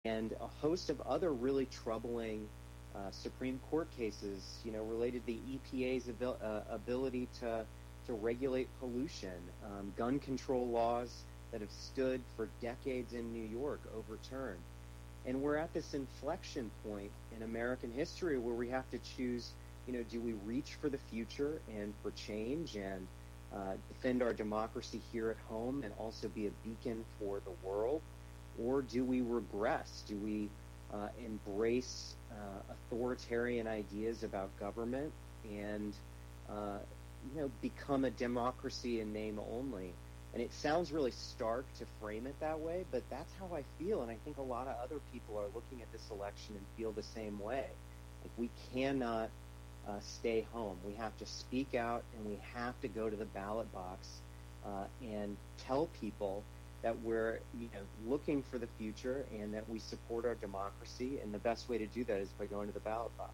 and a host of other really troubling Supreme Court cases, related to the EPA's ability to regulate pollution, gun control laws that have stood for decades in New York overturned. And we're at this inflection point in American history where we have to choose, do we reach for the future and for change and defend our democracy here at home and also be a beacon for the world? Or do we regress? Do we embrace authoritarian ideas about government and, become a democracy in name only? And it sounds really stark to frame it that way, but that's how I feel. And I think a lot of other people are looking at this election and feel the same way. Like, we cannot stay home. We have to speak out, and we have to go to the ballot box and tell people that we're looking for the future and that we support our democracy. And the best way to do that is by going to the ballot box.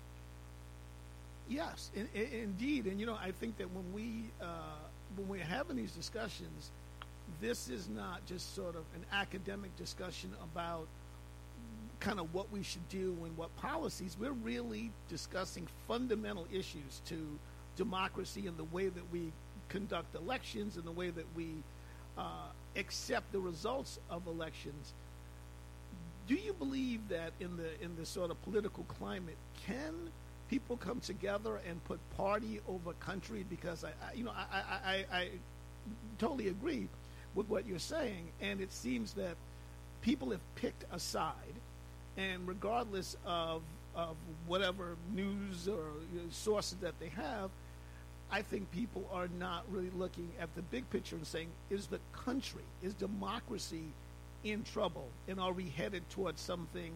Yes, indeed. And, I think that when we're having these discussions, this is not just sort of an academic discussion about kind of what we should do and what policies. We're really discussing fundamental issues to democracy and the way that we conduct elections and the way that we accept the results of elections. Do you believe that in the sort of political climate, can people come together and put party over country? Because I totally agree with what you're saying, and it seems that people have picked a side, and regardless of whatever news or sources that they have, I think people are not really looking at the big picture and saying, is the country, is democracy in trouble, and are we headed towards something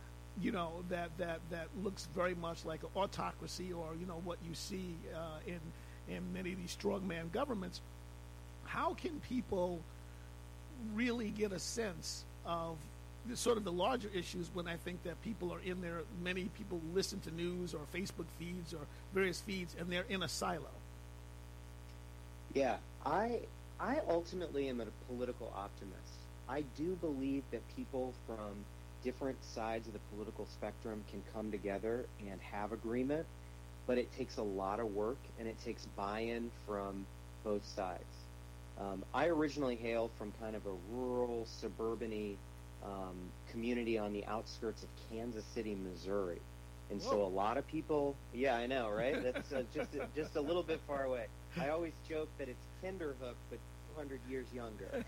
that looks very much like an autocracy, or what you see in many of these strongman governments? How can people really get a sense of sort of the larger issues when I think that people are in there? Many people listen to news or Facebook feeds or various feeds, and they're in a silo. Yeah, I ultimately am a political optimist. I do believe that people from different sides of the political spectrum can come together and have agreement, but it takes a lot of work and it takes buy-in from both sides. I originally hail from kind of a rural, suburban-y community on the outskirts of Kansas City, Missouri. And Whoa. So a lot of people, yeah, I know, right? That's just a little bit far away. I always joke that it's Kinderhook, but 200 years younger.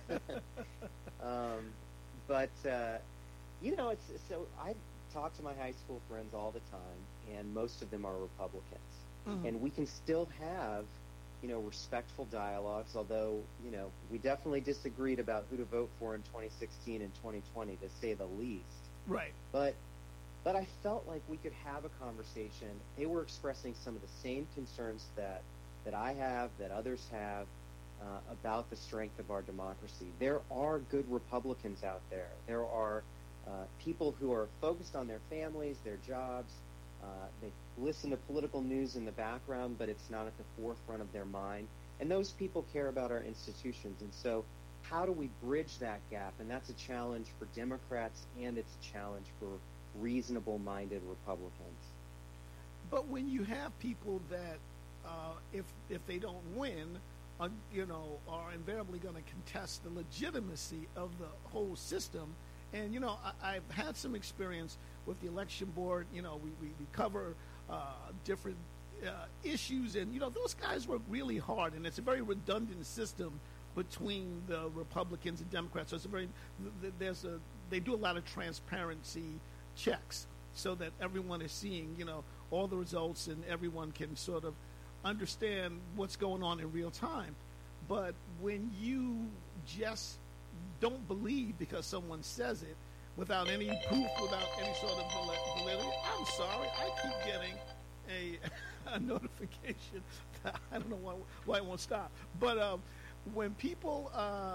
It's so I talk to my high school friends all the time, and most of them are Republicans. Mm-hmm. And we can still have, respectful dialogues, although, we definitely disagreed about who to vote for in 2016 and 2020, to say the least. Right. But I felt like we could have a conversation. They were expressing some of the same concerns that I have, that others have, about the strength of our democracy. There are good Republicans out there. There are people who are focused on their families, their jobs. They listen to political news in the background, but it's not at the forefront of their mind. And those people care about our institutions. And so how do we bridge that gap? And that's a challenge for Democrats, and it's a challenge for reasonable-minded Republicans. But when you have people that, if they don't win, are invariably going to contest the legitimacy of the whole system. And, I've had some experience with the election board. We cover different issues, and, those guys work really hard, and it's a very redundant system between the Republicans and Democrats. So it's they do a lot of transparency checks so that everyone is seeing, all the results, and everyone can sort of understand what's going on in real time. But when you just don't believe because someone says it without any proof, without any sort of validity, I'm sorry, I keep getting a notification. I don't know why it won't stop. But when people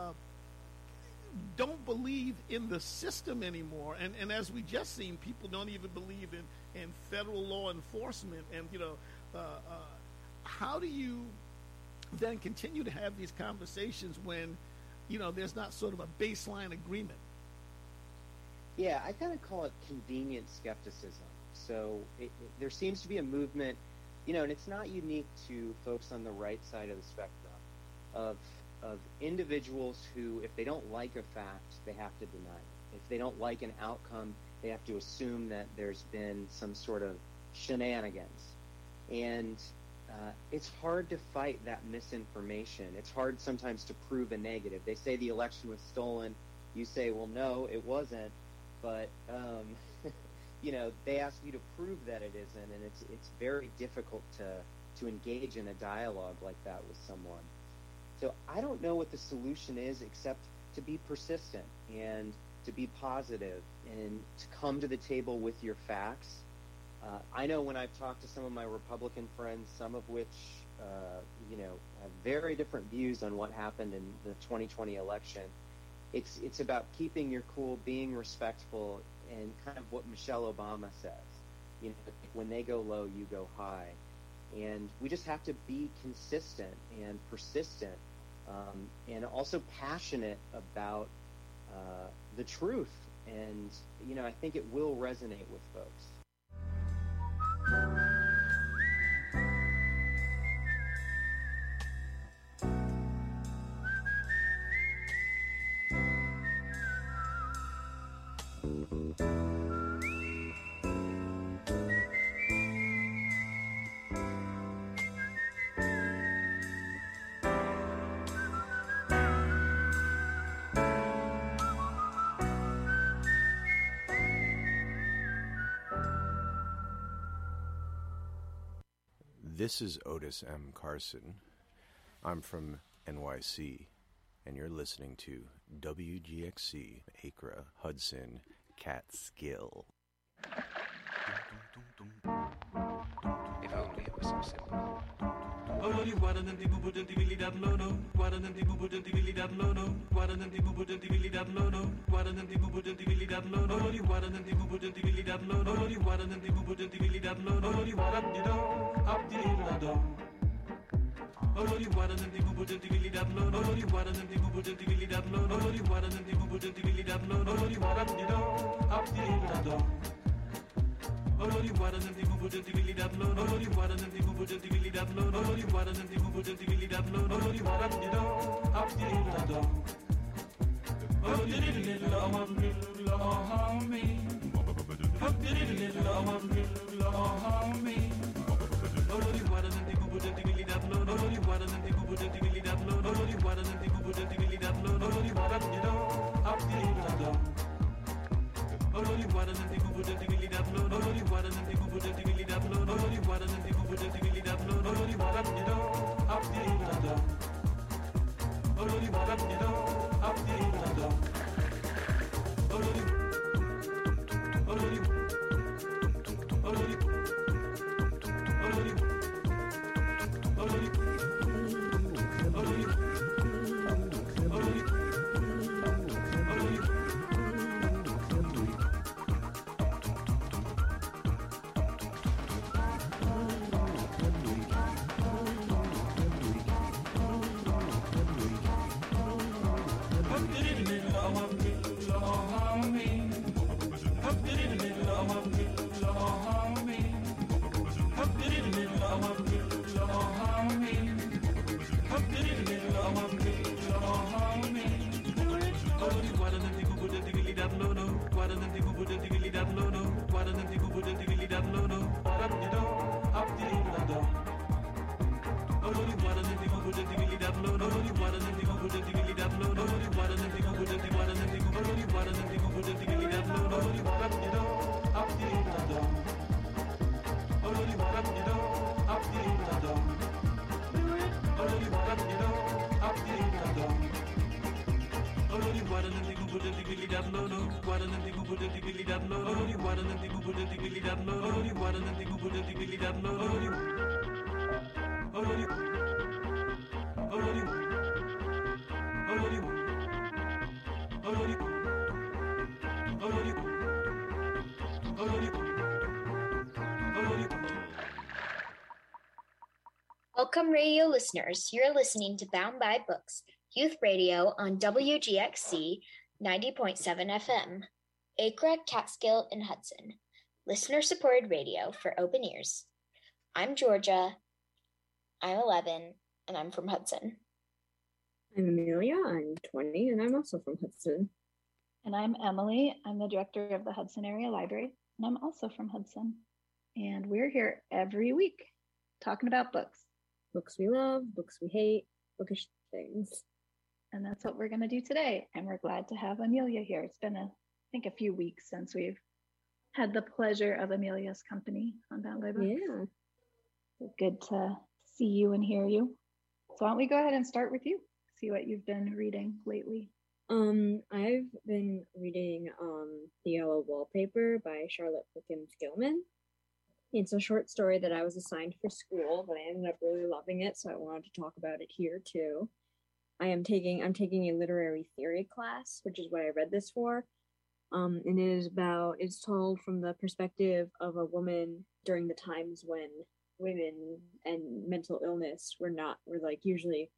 don't believe in the system anymore, and as we just seen, people don't even believe in federal law enforcement, and how do you then continue to have these conversations when there's not sort of a baseline agreement? Yeah, I kind of call it convenient skepticism. So there seems to be a movement, and it's not unique to folks on the right side of the spectrum, of individuals who, if they don't like a fact, they have to deny it. If they don't like an outcome, they have to assume that there's been some sort of shenanigans. And it's hard to fight that misinformation. It's hard sometimes to prove a negative. They say the election was stolen. You say, well, no, it wasn't. But, they ask you to prove that it isn't, and it's very difficult to engage in a dialogue like that with someone. So I don't know what the solution is except to be persistent and to be positive and to come to the table with your facts. I know when I've talked to some of my Republican friends, some of which, have very different views on what happened in the 2020 election, it's about keeping your cool, being respectful, and kind of what Michelle Obama says. When they go low, you go high. And we just have to be consistent and persistent, and also passionate about the truth. And, I think it will resonate with folks. This is Otis M. Carson. I'm from NYC, and you're listening to WGXC, Acra, Hudson, Catskill. If only it was so simple. Welcome, radio listeners. You're listening to Bound by Books, youth radio on WGXC 90.7 FM. Acra, Catskill, and Hudson. Listener-supported radio for open ears. I'm Georgia. I'm 11, and I'm from Hudson. I'm Amelia. I'm 20, and I'm also from Hudson. And I'm Emily. I'm the director of the Hudson Area Library, and I'm also from Hudson. And we're here every week talking about books. Books we love, books we hate, bookish things. And that's what we're going to do today. And we're glad to have Amelia here. It's been, I think, a few weeks since we've had the pleasure of Amelia's company on Bound by Books. Yeah. So good to see you and hear you. So why don't we go ahead and start with you? See what you've been reading lately. I've been reading The Yellow Wallpaper by Charlotte Perkins Gilman. It's a short story that I was assigned for school, but I ended up really loving it, so I wanted to talk about it here too. I'm taking a literary theory class, which is what I read this for. And it's told from the perspective of a woman during the times when women and mental illness were usually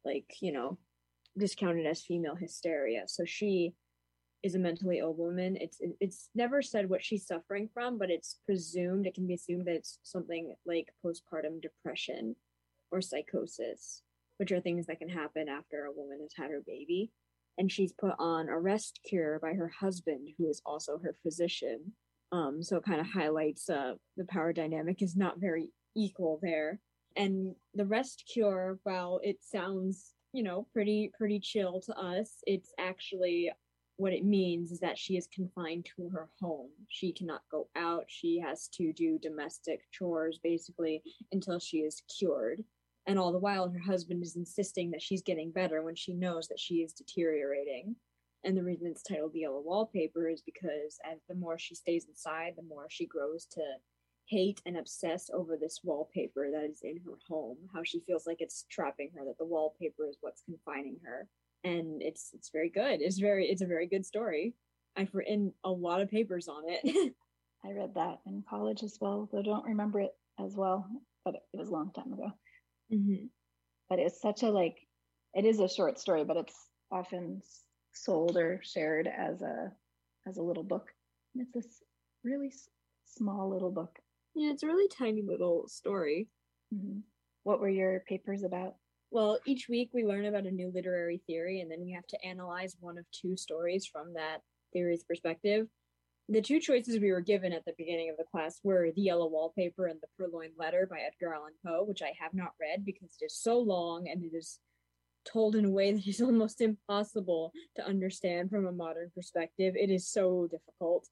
discounted as female hysteria. So she is a mentally ill woman. It's never said what she's suffering from, but it can be assumed that it's something like postpartum depression or psychosis, which are things that can happen after a woman has had her baby. And she's put on a rest cure by her husband, who is also her physician. So it kind of highlights the power dynamic is not very equal there. And the rest cure, while it sounds, pretty chill to us, it's actually what it means is that she is confined to her home. She cannot go out. She has to do domestic chores basically until she is cured. And all the while, her husband is insisting that she's getting better when she knows that she is deteriorating. And the reason it's titled The Yellow Wallpaper is because as the more she stays inside, the more she grows to hate and obsess over this wallpaper that is in her home, how she feels like it's trapping her, that the wallpaper is what's confining her. And it's very good. It's a very good story. I've written a lot of papers on it. I read that in college as well, though I don't remember it as well, but it was a long time ago. Mm-hmm. But it's such it is a short story, but it's often sold or shared as a little book. And it's this really small little book. Yeah, it's a really tiny little story. Mm-hmm. What were your papers about? Well, each week we learn about a new literary theory, and then we have to analyze one of two stories from that theory's perspective. The two choices we were given at the beginning of the class were The Yellow Wallpaper and The Purloined Letter by Edgar Allan Poe, which I have not read because it is so long and it is told in a way that is almost impossible to understand from a modern perspective. It is so difficult.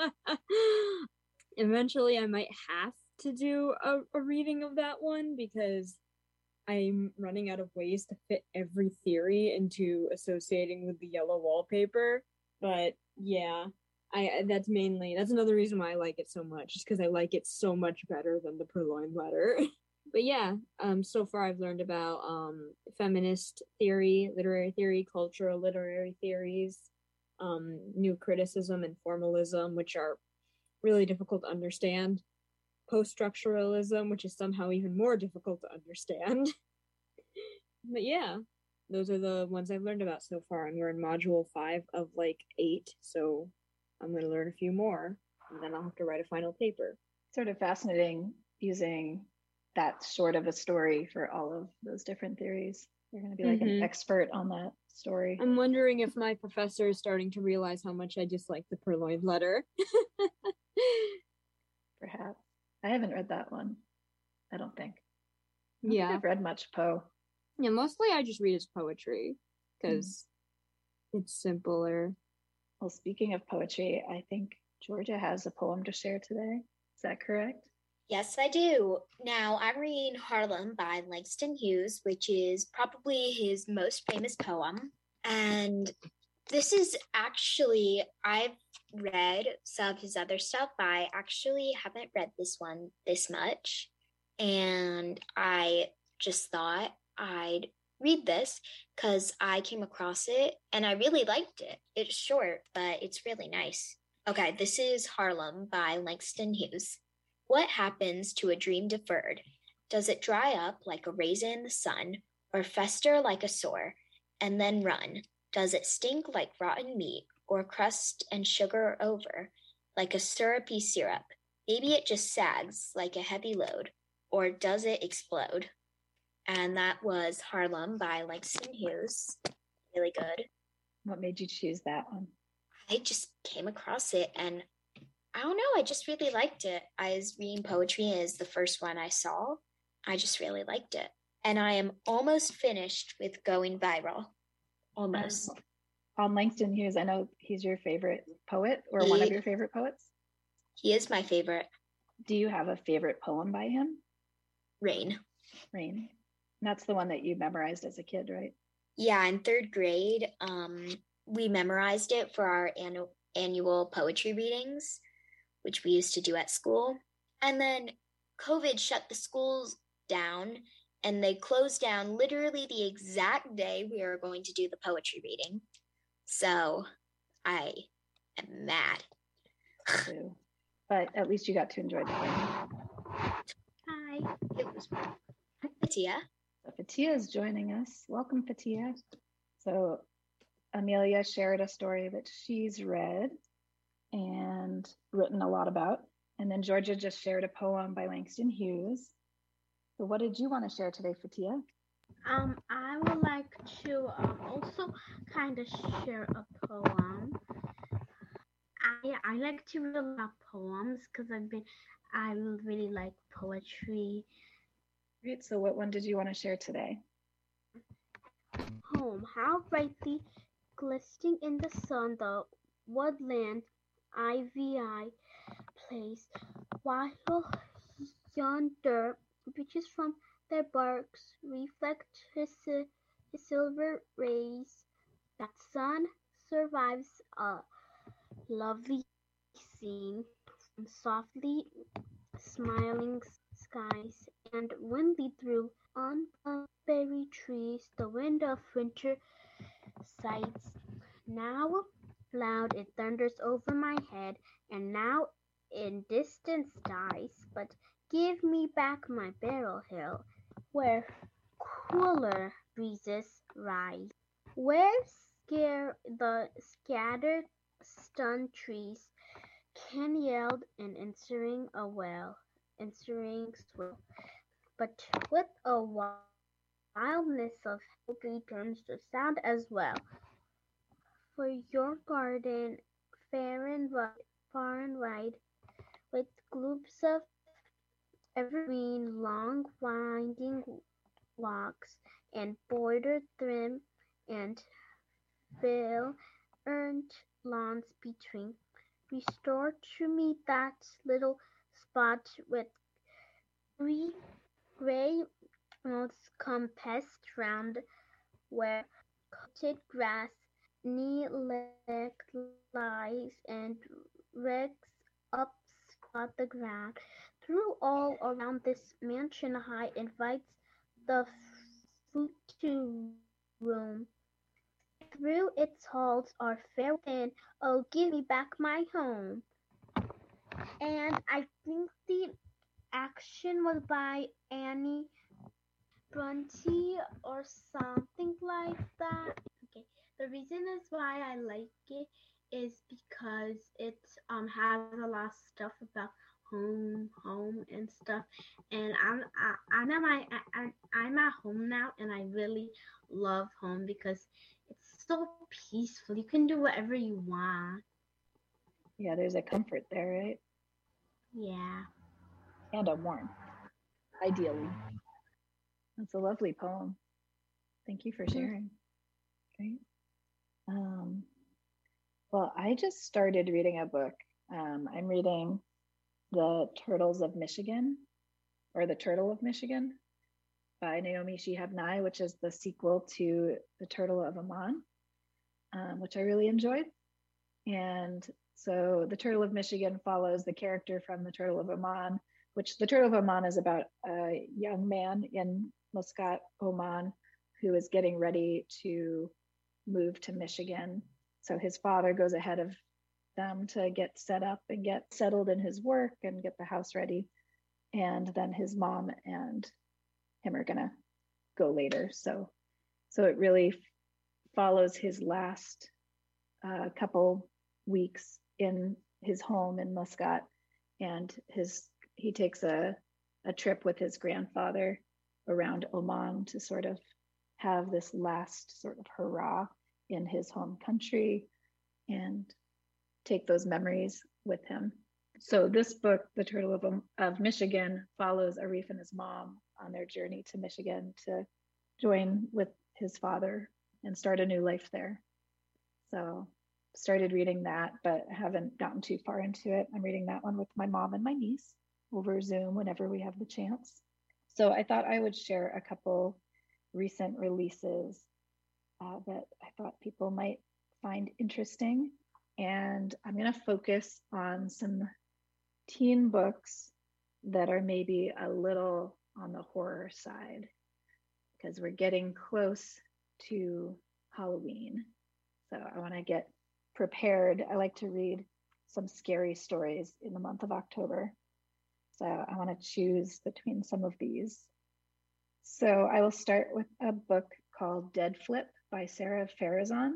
Eventually, I might have to do a reading of that one because I'm running out of ways to fit every theory into associating with the yellow wallpaper. But yeah, that's another reason why I like it so much, just because I like it so much better than The Purloined Letter. But yeah, so far I've learned about feminist theory, literary theory, cultural literary theories, new criticism and formalism, which are really difficult to understand, post-structuralism, which is somehow even more difficult to understand. But yeah, those are the ones I've learned about so far, and we're in module 5 of 8, so I'm going to learn a few more, and then I'll have to write a final paper. Sort of fascinating using that short of a story for all of those different theories. You're going to be an expert on that story. I'm wondering if my professor is starting to realize how much I dislike The Purloined Letter. Perhaps. I haven't read that one, I don't think. I don't think I've read much Poe. Yeah, mostly I just read his poetry because it's simpler. Well, speaking of poetry, I think Georgia has a poem to share today. Is that correct? Yes, I do. Now, I'm reading Harlem by Langston Hughes, which is probably his most famous poem. And this is actually, I've read some of his other stuff, but I actually haven't read this one this much. And I just thought I'd read this because I came across it and I really liked it. It's short, but it's really nice. Okay, this is Harlem by Langston Hughes. What happens to a dream deferred? Does it dry up like a raisin in the sun, or fester like a sore, and then run? Does it stink like rotten meat, or crust and sugar over, like a syrupy syrup? Maybe it just sags like a heavy load, or does it explode? And that was Harlem by Langston Hughes. Really good. What made you choose that one? I just came across it and I don't know, I just really liked it. I was reading poetry as the first one I saw. I just really liked it. And I am almost finished with Going Viral. Almost. On Langston Hughes, I know he's your favorite poet or one of your favorite poets. He is my favorite. Do you have a favorite poem by him? Rain. Rain. That's the one that you memorized as a kid, right? Yeah, in third grade, we memorized it for our annual poetry readings, which we used to do at school. And then COVID shut the schools down, and they closed down literally the exact day we were going to do the poetry reading. So I am mad. Too. But at least you got to enjoy the game. Hi, it was Fatia. So Fatia is joining us. Welcome, Fatia. So Amelia shared a story that she's read and written a lot about. And then Georgia just shared a poem by Langston Hughes. So what did you want to share today, Fatia? I would like to also kind of share a poem. I like to read a lot of poems because I really like poetry. Great. So what one did you want to share today? Home, how brightly glistening in the sun the woodland ivy plays, while yonder beeches from their barks reflect his silver rays. That sun survives a lovely scene from softly smiling skies and windy through on the berry trees. The wind of winter sighs. Now loud it thunders over my head, and now in distance dies. But give me back my Barrel Hill, where cooler breezes rise, where the scattered stunned trees can yield an answering swell, but with a wildness of hope returns to sound as well. For your garden, far and wide, with gloops of evergreen, long winding walks, and bordered trim and veil-earned lawns between. Restore to me that little spot with grey moss compassed round, where coated grass knee-deep lies, and wrecks upscot the ground. Through all around this mansion high invites the foot to roam. Through its halls are fair within, oh give me back my home. And I think the action was by Annie Bronte or something like that. Okay, the reason is why I like it is because it has a lot of stuff about home and stuff, and I'm at home now, and I really love home because it's so peaceful. You can do whatever you want. Yeah, there's a comfort there, right? Yeah. And a warmth, ideally. That's a lovely poem. Thank you for sharing. Great. Well, I just started reading a book. I'm reading The Turtles of Michigan, or The Turtle of Michigan, by Naomi Shihab Nye, which is the sequel to The Turtle of Aman, which I really enjoyed. And so The Turtle of Michigan follows the character from The Turtle of Aman, which The Turtle of Oman is about a young man in Muscat, Oman, who is getting ready to move to Michigan. So his father goes ahead of them to get set up and get settled in his work and get the house ready. And then his mom and him are gonna go later. So it really follows his last a couple weeks in his home in Muscat, and he takes a trip with his grandfather around Oman to sort of have this last sort of hurrah in his home country and take those memories with him. So this book, The Turtle of Michigan, follows Arif and his mom on their journey to Michigan to join with his father and start a new life there. So started reading that, but haven't gotten too far into it. I'm reading that one with my mom and my niece over Zoom whenever we have the chance. So I thought I would share a couple recent releases that I thought people might find interesting. And I'm going to focus on some teen books that are maybe a little on the horror side, because we're getting close to Halloween. So I want to get prepared. I like to read some scary stories in the month of October. So I want to choose between some of these. So I will start with a book called Dead Flip by Sarah Farazan.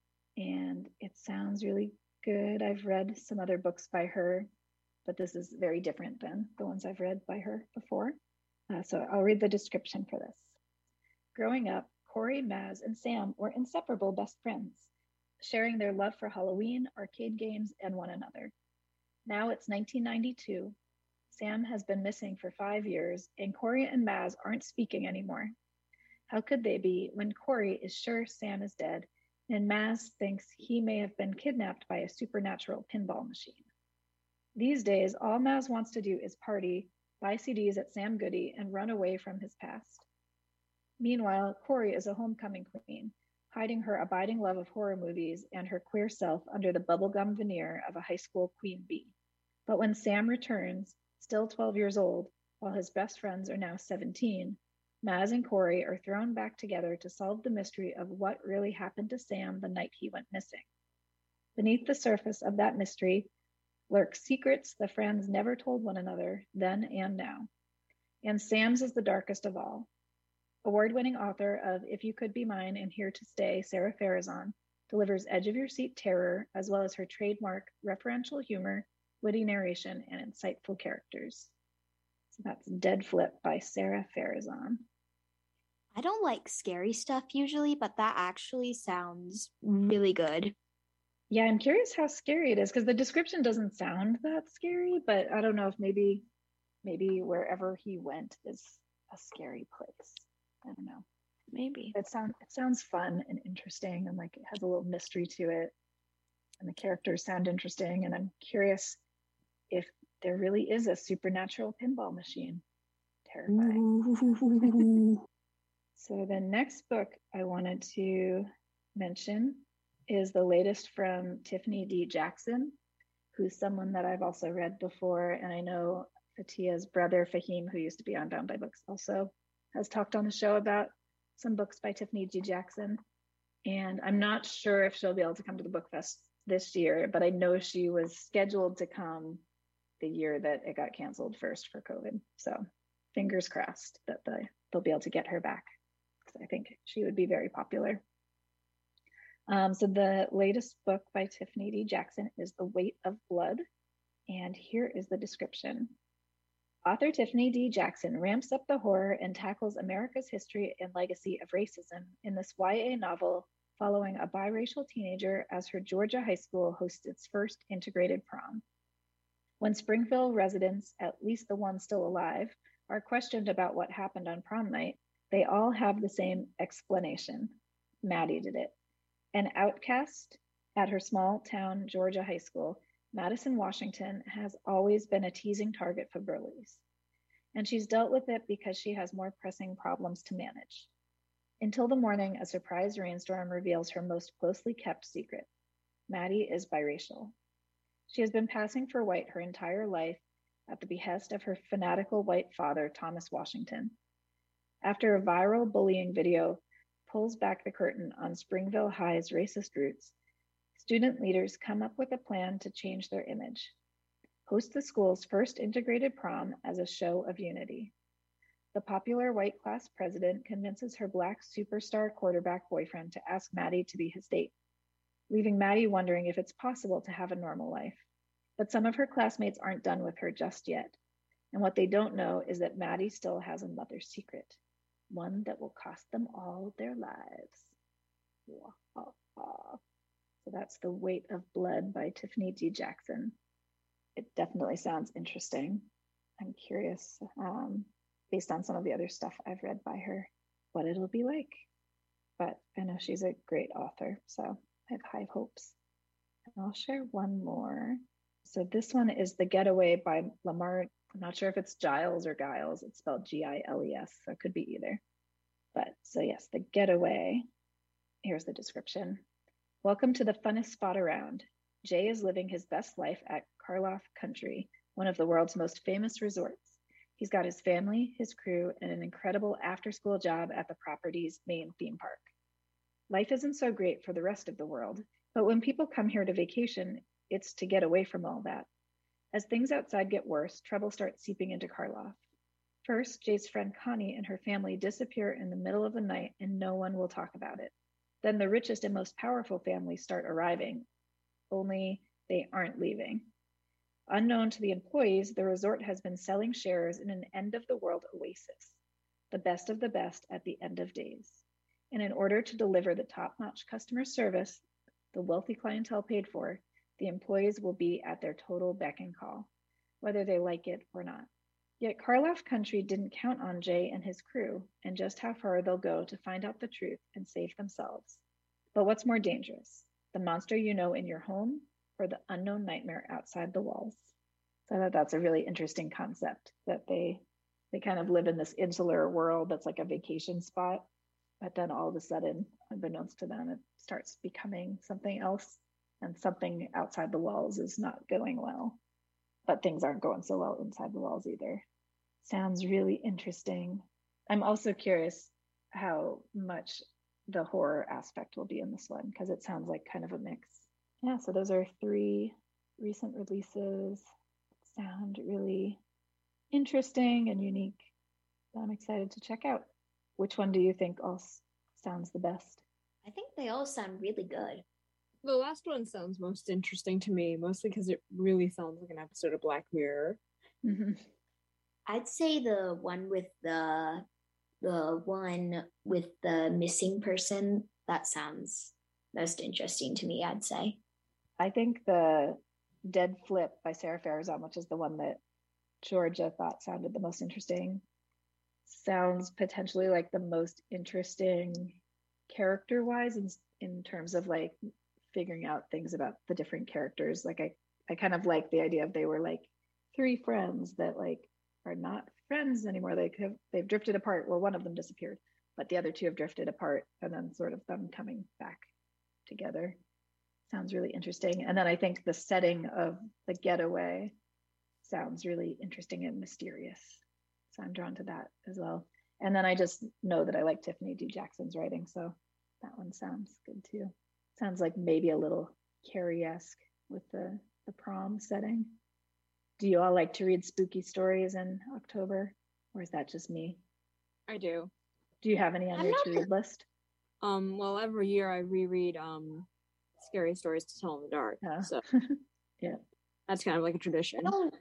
And it sounds really good. I've read some other books by her, but this is very different than the ones I've read by her before. So I'll read the description for this. Growing up, Corey, Maz, and Sam were inseparable best friends, sharing their love for Halloween, arcade games, and one another. Now it's 1992. Sam has been missing for 5 years, and Corey and Maz aren't speaking anymore. How could they be when Corey is sure Sam is dead, and Maz thinks he may have been kidnapped by a supernatural pinball machine? These days, all Maz wants to do is party, buy CDs at Sam Goody, and run away from his past. Meanwhile, Corey is a homecoming queen, hiding her abiding love of horror movies and her queer self under the bubblegum veneer of a high school queen bee. But when Sam returns, still 12 years old, while his best friends are now 17, Maz and Corey are thrown back together to solve the mystery of what really happened to Sam the night he went missing. Beneath the surface of that mystery lurk secrets the friends never told one another then and now. And Sam's is the darkest of all. Award-winning author of If You Could Be Mine and Here to Stay, Sarah Farazan, delivers edge-of-your-seat terror as well as her trademark referential humor, witty narration, and insightful characters. So that's Dead Flip by Sarah Farazan. I don't like scary stuff usually, but that actually sounds really good. Yeah, I'm curious how scary it is, because the description doesn't sound that scary, but I don't know if maybe wherever he went is a scary place. I don't know. Maybe. It sounds fun and interesting, and like it has a little mystery to it, and the characters sound interesting, and I'm curious if there really is a supernatural pinball machine. Terrifying. So the next book I wanted to mention is the latest from Tiffany D. Jackson, who's someone that I've also read before, and I know Fatia's brother Fahim, who used to be on Bound by Books, also has talked on the show about some books by Tiffany D. Jackson. And I'm not sure if she'll be able to come to the Book Fest this year, but I know she was scheduled to come the year that it got canceled first for COVID. So fingers crossed that they'll be able to get her back, because I think she would be very popular. So the latest book by Tiffany D. Jackson is The Weight of Blood. And here is the description. Author Tiffany D. Jackson ramps up the horror and tackles America's history and legacy of racism in this YA novel following a biracial teenager as her Georgia high school hosts its first integrated prom. When Springfield residents, at least the ones still alive, are questioned about what happened on prom night, they all have the same explanation. Maddie did it. An outcast at her small town Georgia high school, Madison, Washington, has always been a teasing target for bullies, and she's dealt with it because she has more pressing problems to manage. Until the morning, a surprise rainstorm reveals her most closely kept secret. Maddie is biracial. She has been passing for white her entire life at the behest of her fanatical white father, Thomas Washington. After a viral bullying video pulls back the curtain on Springville High's racist roots, student leaders come up with a plan to change their image. Host the school's first integrated prom as a show of unity. The popular white class president convinces her black superstar quarterback boyfriend to ask Maddie to be his date. leaving Maddie wondering if it's possible to have a normal life. But some of her classmates aren't done with her just yet. And what they don't know is that Maddie still has another secret, one that will cost them all their lives. So that's The Weight of Blood by Tiffany D. Jackson. It definitely sounds interesting. I'm curious, based on some of the other stuff I've read by her, what it'll be like. But I know she's a great author, so I have high hopes. And I'll share one more. So this one is The Getaway by Lamar. I'm not sure if it's Giles or Giles. It's spelled Giles, so it could be either. But so yes, The Getaway. Here's the description. Welcome to the funnest spot around. Jay is living his best life at Karloff Country, one of the world's most famous resorts. He's got his family, his crew, and an incredible after-school job at the property's main theme park. Life isn't so great for the rest of the world, but when people come here to vacation, it's to get away from all that. As things outside get worse, trouble starts seeping into Karloff. First, Jay's friend Connie and her family disappear in the middle of the night and no one will talk about it. Then the richest and most powerful families start arriving, only they aren't leaving. Unknown to the employees, the resort has been selling shares in an end-of-the-world oasis, the best of the best at the end of days. And in order to deliver the top-notch customer service the wealthy clientele paid for, the employees will be at their total beck and call, whether they like it or not. Yet Karloff Country didn't count on Jay and his crew and just how far they'll go to find out the truth and save themselves. But what's more dangerous, the monster you know in your home or the unknown nightmare outside the walls? So I thought that's a really interesting concept, that they kind of live in this insular world that's like a vacation spot, but then all of a sudden, unbeknownst to them, it starts becoming something else, and something outside the walls is not going well. But things aren't going so well inside the walls either. Sounds really interesting. I'm also curious how much the horror aspect will be in this one, because it sounds like kind of a mix. Yeah, so those are 3 recent releases. Sound really interesting and unique. I'm excited to check out. Which one do you think all sounds the best? I think they all sound really good. The last one sounds most interesting to me, mostly because it really sounds like an episode of Black Mirror. Mm-hmm. I'd say the one with the missing person, that sounds most interesting to me, I'd say. I think the Dead Flip by Sarah Farazan, which is the one that Georgia thought sounded the most interesting, sounds potentially like the most interesting character-wise in terms of like figuring out things about the different characters. Like I kind of like the idea of they were like 3 friends that like are not friends anymore. They've drifted apart. Well, one of them disappeared, but the other 2 have drifted apart, and then sort of them coming back together. Sounds really interesting. And then I think the setting of The Getaway sounds really interesting and mysterious. So I'm drawn to that as well. And then I just know that I like Tiffany D. Jackson's writing, so that one sounds good too. Sounds like maybe a little Carrie-esque with the prom setting. Do you all like to read spooky stories in October, or is that just me? I do. Do you have any on your to-read list? Well, every year I reread Scary Stories to Tell in the Dark. So yeah, that's kind of like a tradition.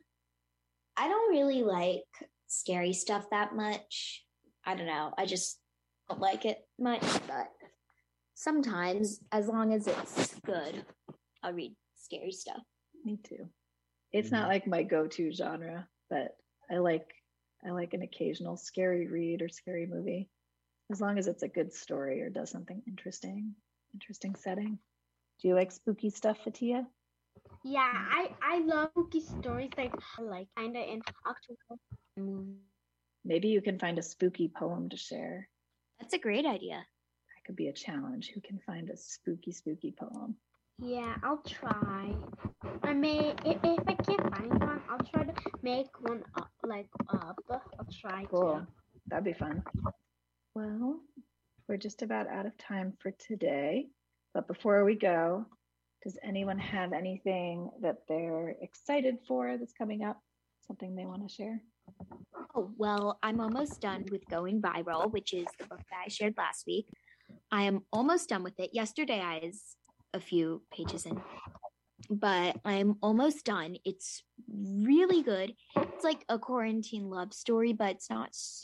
I don't really like scary stuff that much. I don't know. I just don't like it much, but sometimes, as long as it's good, I'll read scary stuff. Me too. It's not like my go-to genre, but I like an occasional scary read or scary movie, as long as it's a good story or does something interesting setting. Do you like spooky stuff, Fatia? Yeah, I love spooky stories like kinda in October. Maybe you can find a spooky poem to share. That's a great idea. That could be a challenge. Who can find a spooky poem? Yeah, I'll try. I may, if I can't find one, I'll try to make one up. I'll try Cool. to. That'd be fun. Well, we're just about out of time for today. But before we go, does anyone have anything that they're excited for that's coming up? Something they want to share? Oh, well, I'm almost done with Going Viral, which is the book that I shared last week. I am almost done with it. Yesterday, I was a few pages in, but I'm almost done. It's really good. It's like a quarantine love story, but it's not